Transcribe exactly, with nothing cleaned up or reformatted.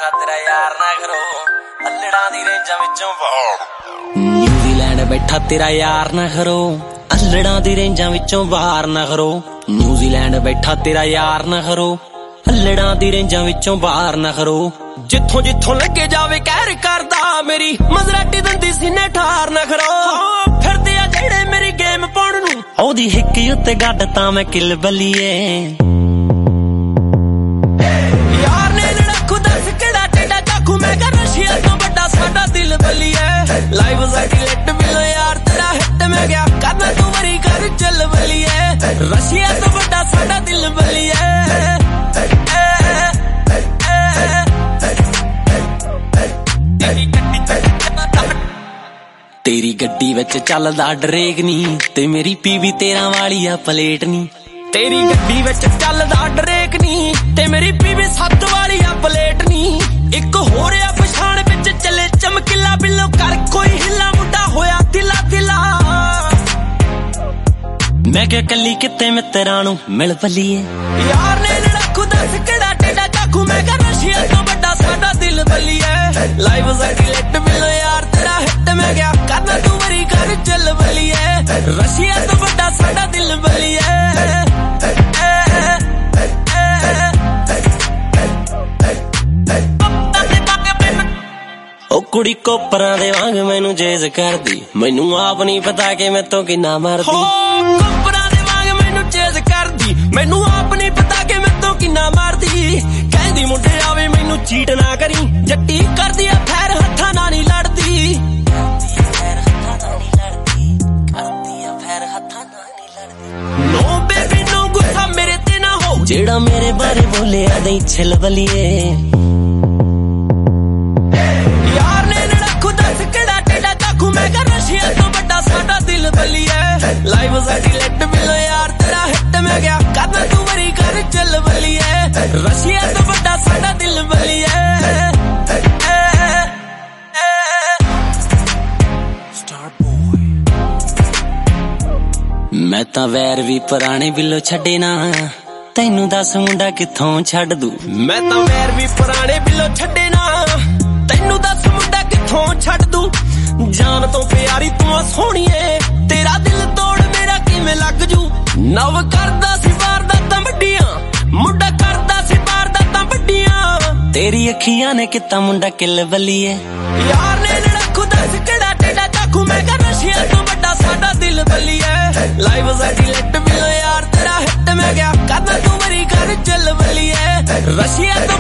बैठा तेरा यार ना करो अल्लड़ा दी रेंजां विचों वार न्यूजीलैंड बैठा तेरा यार ना करो अल्लड़ा दी रेंजां विचों वार ना करो न्यूजीलैंड बैठा तेरा यार ना करो अल्लड़ा दी रेंजां विचों वार ना करो जिथों जिथों लगे जावे कहर करदा मेरी मजराटी दंदी सीने ठार ना करो फिरदे आ जेड़े मेरी गेम पाउण नूं ओदी हिक उत्ते गड्ड तां मैं किल बलीए लाइव सैटेलाइट मिलो यार तेरा हिट में गया करना तू मरी कर चल बलिए रशिया तो बड़ा साडा दिल बलिए तेरी गड्डी विच चलदा ड्रेग नी ते मेरी पीवी तेरा वाली आ प्लेट नी तेरी गड्डी विच चलदा ड्रेग नी ते मेरी पीवी सत्त वाली आ प्लेट नी एक होर आ पछाण विच चले चमकीला बिल्लो कर कोई हिला मुंडा होया दिला दिला मैं क्या कली किते मित्रां नूं मिल पलीए यार ने लड़ाकू दस केड़ा टेढ़ा चाकू मैं क्या रशिया तो बड़ा साडा दिल बलिए लाइव सैटेलाइट मिलो यार तेरा हिट में गया करना तू मरी कर चल बलिए रशिया तो बड़ा साडा दिल बलिए कुड़ी कोपरां दे वांग मैनू चेज करदी मैनू आप नहीं पता कि मैं तो किन्ना मारदी कोपरां दे वांग मैनू चेज करदी मैनू आप नहीं पता कि मैं तो किन्ना मारदी कहंदी मुंडे आवे मैनू चीट ना करी जट्टी करदी आ फैर हत्थां नाल नहीं लड़दी नो बेबी नो गुस्सा मेरे ते ना हो जेड़ा मेरे बारे बोले आ दई छिल बलिए लाइव सैटेलाइट मिलो यार तेरा हिट में गया करना तू मरी कर चल बलिए रशिया तो बड़ा साडा दिल बलिए मैं तां वैर भी पुराने बिलो छड्डे ना तैनू दस मुंडा किथों छड्ड दूं मैं तां वैर भी पुराने बिलो छड्डे ना तैनू दस मुंडा किथों छड्ड दूं जान तो प्यारी तू सोहणीए तेरा दिल तोड़ मेरा किवें लग जू नव करदा सी वारदातां वड्डियां मुंडा करदा सी वारदातां वड्डियां तेरी अखियां ने किता मुंडा किल बलिए यार ने लड़ाकू दस केड़ा टेढ़ा चाकू मैं क्या रशिया तो बड़ा साडा दिल बलिए लाइव सैटेलाइट मिलो यार तेरा हिट में गया करना तू मरी कर चल बलिए रशिया